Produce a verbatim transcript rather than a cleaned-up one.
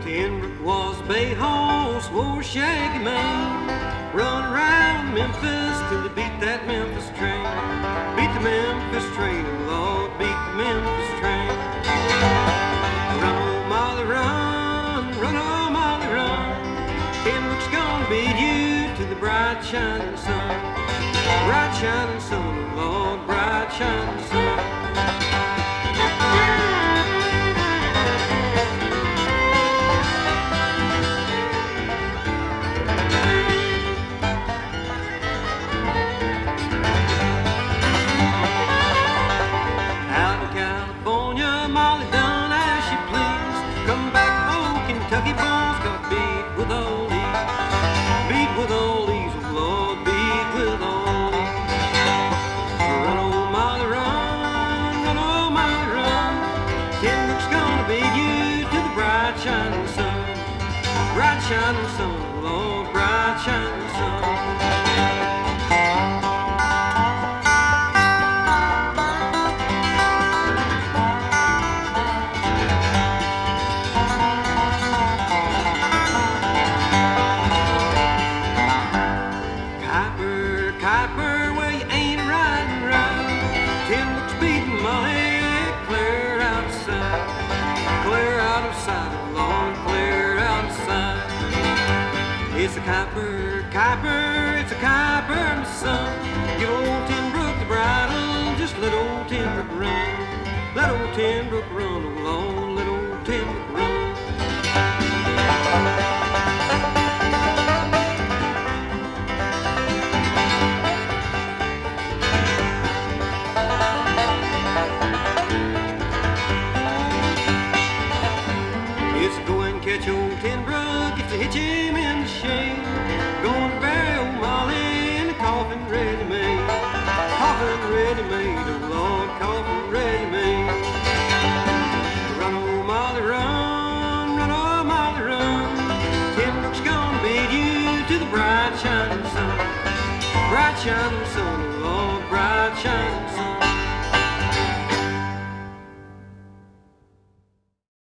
Tenbrook was a bay horse, wore a shaggy mane, run around Memphis till he beat that Memphis train. Beat the Memphis train, oh Lord, beat the Memphis train. Run, oh Molly, run, run, oh Molly, run. Tenbrook's gonna beat you to the bright shining sun. Bright shining sun, oh Lord, bright shining sun. Molly done as she pleased. Come back home, Kentucky boys got beat with all these. Beat with all these, oh Lord, beat with all these. Run, oh Molly, run, run, oh Molly, run. Tenbrook's gonna beat you to the bright shining sun. Bright shining sun, oh Lord, bright shining sun. Kuiper, well, you ain't riding right. Tenbrook's beating Molly clear out of sight. Clear out of sight, oh Lord, clear out of sight. It's a Kuiper, Kuiper, it's a Kuiper, my son. Give old Tenbrook the bridle, just let old Tenbrook run. Let old Tenbrook run, oh Lord, let old Tenbrook run. It's go and catch old Tenbrook, it's to hitch him in the shade. Going to bury old Molly in the coffin ready-made. Coffin ready-made, oh Lord, coffin ready-made. Run, oh Molly, run, run, oh Molly, run. Tenbrook's gonna beat you to the bright shining sun. Bright shining sun, oh Lord, bright shining sun.